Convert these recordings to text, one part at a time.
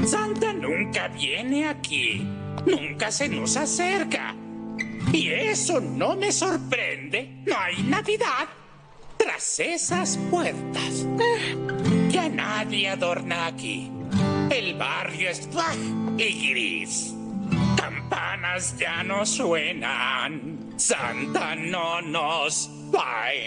Santa nunca viene aquí, nunca se nos acerca. Y eso no me sorprende. No hay Navidad tras esas puertas. Ya nadie adorna aquí. El barrio es flag y gris. Campanas ya no suenan. Santa no nos va a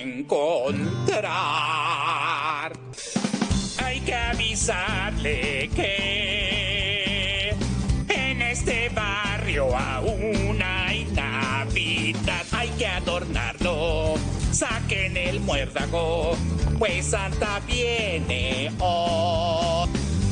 encontrar. Hay que avisarle que en este barrio aún hay Navidad. Hay que adornarlo, saquen el muérdago, pues Santa viene hoy.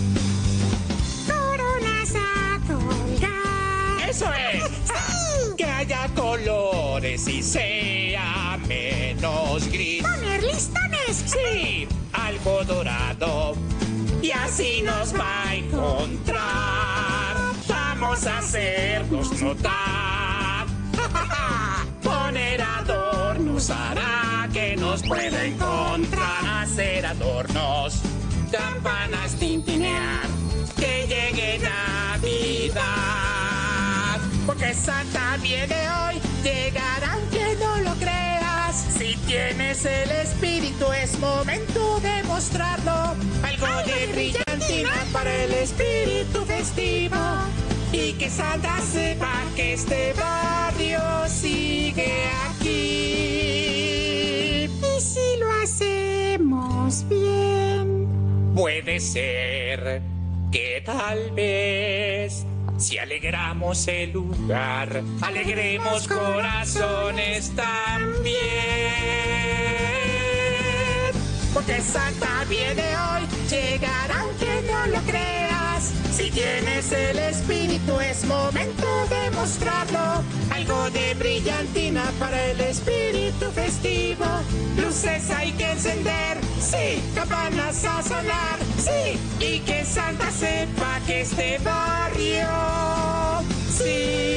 Coronas a colgar. ¡Eso es! ¡Sí! Que haya colores y sea menos gris. ¡Poner listones! Sí, algo dorado, y así nos va a encontrar. Vamos a hacernos notar. Poner adornos hará que nos pueda encontrar. Hacer adornos, campanas tintinear, que llegue Navidad. Porque Santa viene hoy, llegará aunque no lo creas. Si tienes el espíritu es momento de mostrarlo. Algo de brillantina para el espíritu festivo. Y que Santa sepa que este barrio sigue aquí. ¿Y si lo hacemos bien? Puede ser que tal vez, si alegramos el lugar, alegremos corazones también. Porque Santa viene hoy, llegará aunque no lo creas. Si tienes el espíritu es momento de mostrarlo. Algo de brillantina para el espíritu festivo. Luces hay que encender, sí. Campanas a sonar, sí. Y que Santa sepa que este barrio, sí.